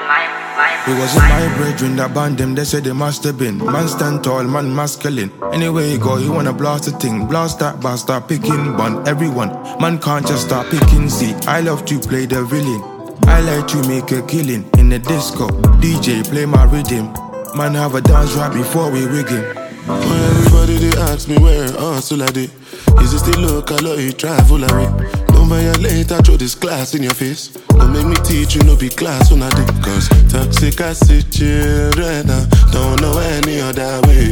It wasn't my brethren that banned them, they said they must have been. Man stand tall, man masculine. Anywhere you go, you wanna blast the thing. Blast that bar, start picking bun. Everyone, man can't just start picking. See, I love to play the villain. I like to make a killing in the disco. DJ, play my rhythm. Man have a dance right before we wig him. When everybody they ask me where hustle I did. Is it still local or you travel away? Don't violate, I throw this glass in your face. Don't make me teach you, no be class when I did. Cause toxic acid children, don't know any other way.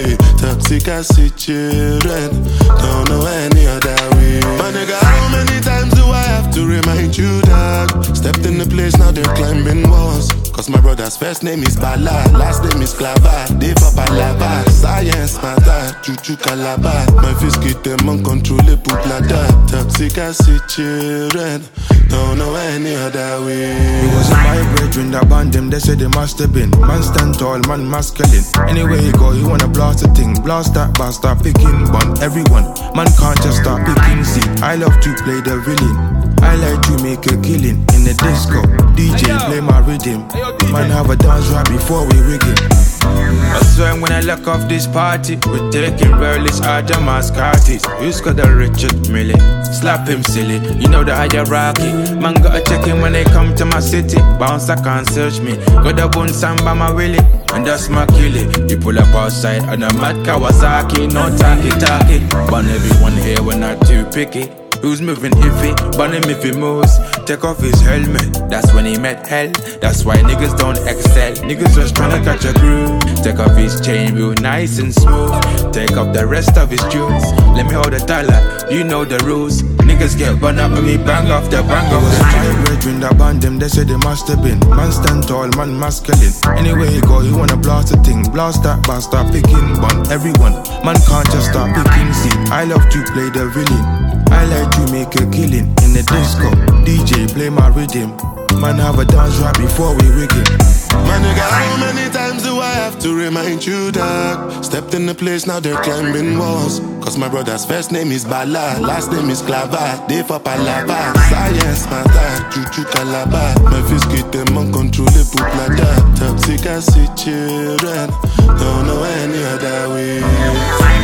Toxic acid children, don't know any other way. My nigga, how many times do I have to remind you that? Stepped in the place, now they're climbing walls. Cause my brother's first name is Bala, last name is Clava. They papa lava, science matter, chuchu calabar. My fist get them uncontrollable bladder. Toxic acid children, don't know any other way. It wasn't my brethren that banned them, they said they must have been. Man stand tall, man masculine. Anywhere you go, you wanna blast the thing. Blast that bar, start picking bun. Everyone, man can't just start picking. See, I love to play the villain. I like to make a killing in the disco. DJ, play my rhythm. Man have a dance right before we rig it. I swear when I look off this party, we're taking relics out of mascatis. Who's got the Richard Millie? Slap him silly, you know the hierarchy. Man gotta check him when they come to my city. Bounce, I can't search me. Got the bone samba my willy, and that's my killie. You pull up outside on a mad Kawasaki, no talkie. But everyone here, we're not too picky. Who's moving iffy? Burn him if he moves. Take off his helmet, that's when he met hell. That's why niggas don't excel. Niggas just tryna catch a groove. Take off his chain real nice and smooth. Take off the rest of his jewels. Let me hold the dollar, you know the rules. Niggas get burned up when me bang off the bang off the my brethren that banned them, they said they must have been. Man stand tall, man masculine. Anywhere you go, you wanna blast the thing. Blast that bar, start picking bun. Everyone, man can't just start picking. See, I love to play the villain. I like to make a killing in the disco. DJ, play my rhythm. Man have a dance right before we rig it. My nigga, how many times do I have to remind you that? Stepped in the place, now they're climbing walls. Cause my brother's first name is Bala, last name is Clava. They for palava, science matter, chuchu calabar. My fist get them uncontrollable bladder. Toxic acid children, don't know any other way.